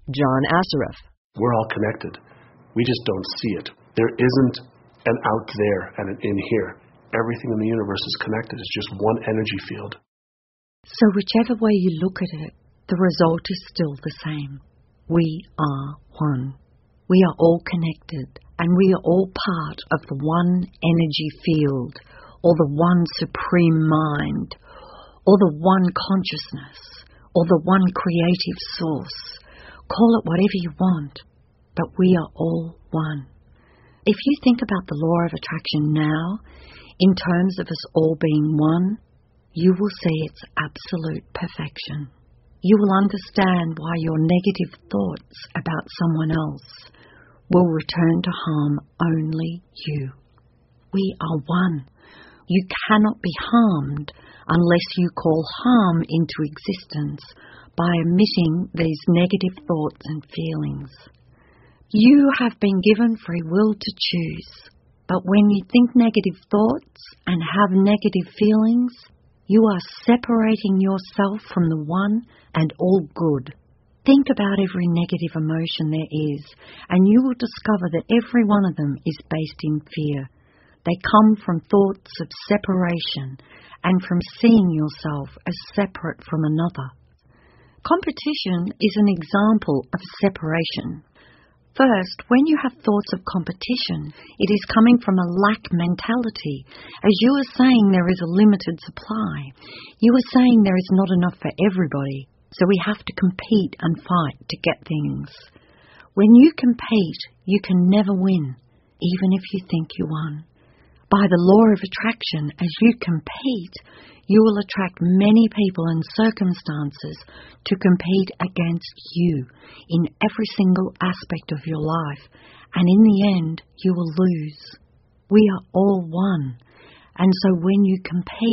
John Assaraf. We're all connected. We just don't see it. There isn't an out there and an in here. Everything in the universe is connected. It's just one energy field. So whichever way you look at it, the result is still the same. We are one. We are all connected, and we are all part of the one energy field, or the one supreme mind, or the one consciousness, or the one creative source. Call it whatever you want, but we are all one. If you think about the law of attraction now, in terms of us all being one, you will see its absolute perfection. You will understand why your negative thoughts about someone else will return to harm only you. We are one. You cannot be harmed unless you call harm into existence by emitting these negative thoughts and feelings. You have been given free will to choose, but when you think negative thoughts and have negative feelings, you are separating yourself from the one and all good. Think about every negative emotion there is, and you will discover that every one of them is based in fear. They come from thoughts of separation and from seeing yourself as separate from another. Competition is an example of separation. First, when you have thoughts of competition, it is coming from a lack mentality. As you are saying there is a limited supply, you are saying there is not enough for everybody, so we have to compete and fight to get things. When you compete, you can never win, even if you think you won. By the law of attraction, as you compete, you will attract many people and circumstances to compete against you in every single aspect of your life, and in the end, you will lose. We are all one, and so when you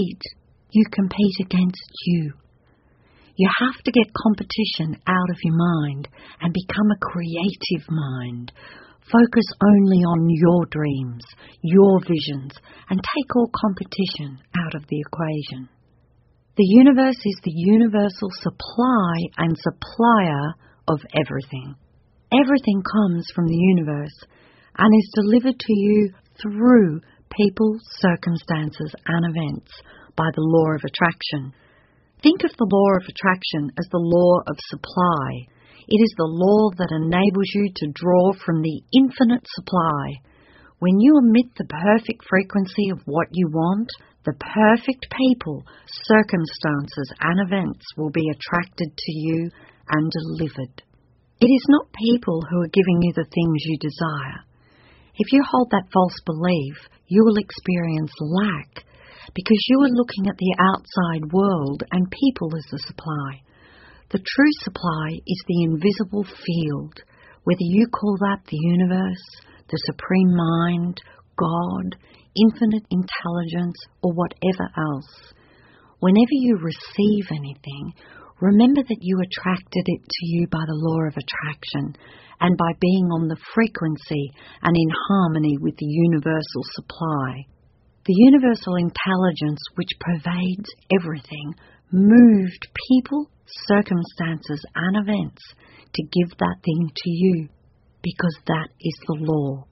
compete against you. You have to get competition out of your mind and become a creative mind. Focus only on your dreams, your visions, and take all competition out of the equation. The universe is the universal supply and supplier of everything. Everything comes from the universe and is delivered to you through people, circumstances, and events by the law of attraction. Think of the law of attraction as the law of supply. It is the law that enables you to draw from the infinite supply. When you emit the perfect frequency of what you want, the perfect people, circumstances, and events will be attracted to you and delivered. It is not people who are giving you the things you desire. If you hold that false belief, you will experience lack because you are looking at the outside world and people as the supply. The true supply is the invisible field, whether you call that the universe, the supreme mind, God, infinite intelligence, or whatever else. Whenever you receive anything, remember that you attracted it to you by the law of attraction and by being on the frequency and in harmony with the universal supply. The universal intelligence which pervades everything moved people, circumstances, and events to give that thing to you, because that is the law.